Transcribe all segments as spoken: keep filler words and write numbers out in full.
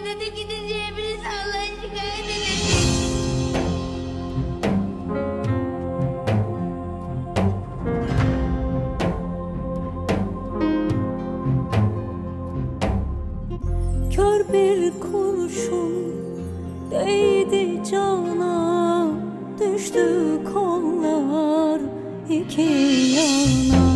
dedi gidince hepiniz Allah'a şikayet edecek. Kör bir kurşun değdi cana, düştü kollar iki yana.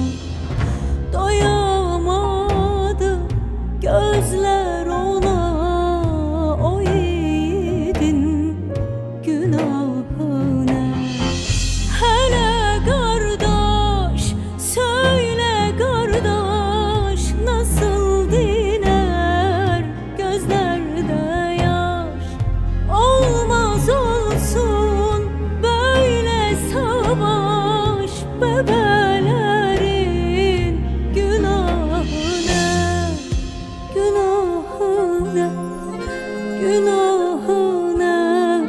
Doyamadı gözler ona, o yiğidin günahına. Hele kardeş, söyle kardeş, nasıl diner gözlerde yaş? Olmaz olsun böyle savaş, bebelerin günahı ne? Günahı ne? Günahı ne?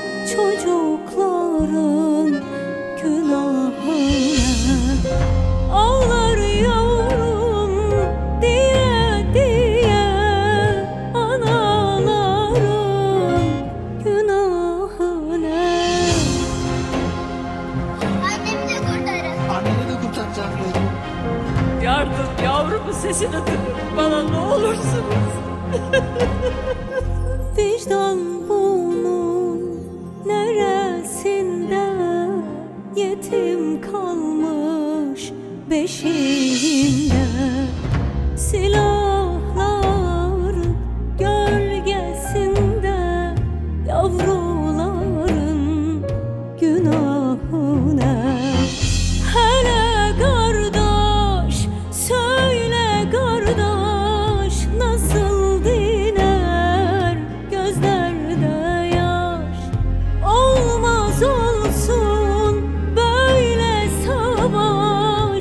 Çocukların günahı ne? Ağlar yavrum diye diye, anaların günahı ne? Annemi de kurtarın. Anneni de kurtaracağım diyorum. Yardım, yavrumun sesini duyun bana ne olursunuz. Vicdan bunun neresinde, yetim kalmış beşiğinde. Silahların gölgesinde yavruların günahı ne? Hele kardeş, söyle kardeş, nasıl diner gözlerde yaş? Olmaz olsun böyle savaş,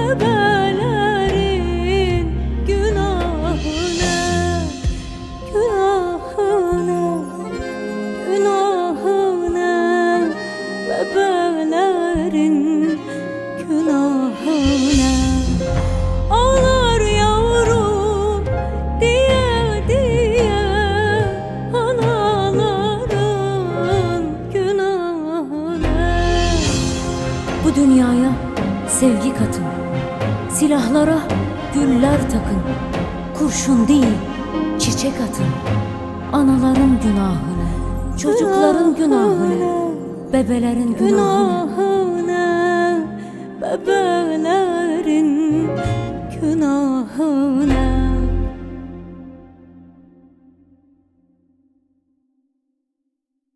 bebelerin günahı ne? Günahı ne? Günahı ne? Bebelerin günahı ne? Ağlar yavrum diye diye, anaların günahı ne? Bu dünyaya sevgi katın, silahlara güller takın. Kurşun değil çiçek atın. Anaların günahı ne? Çocukların günahı ne? Bebelerin günahı ne? Bebelerin günahı ne?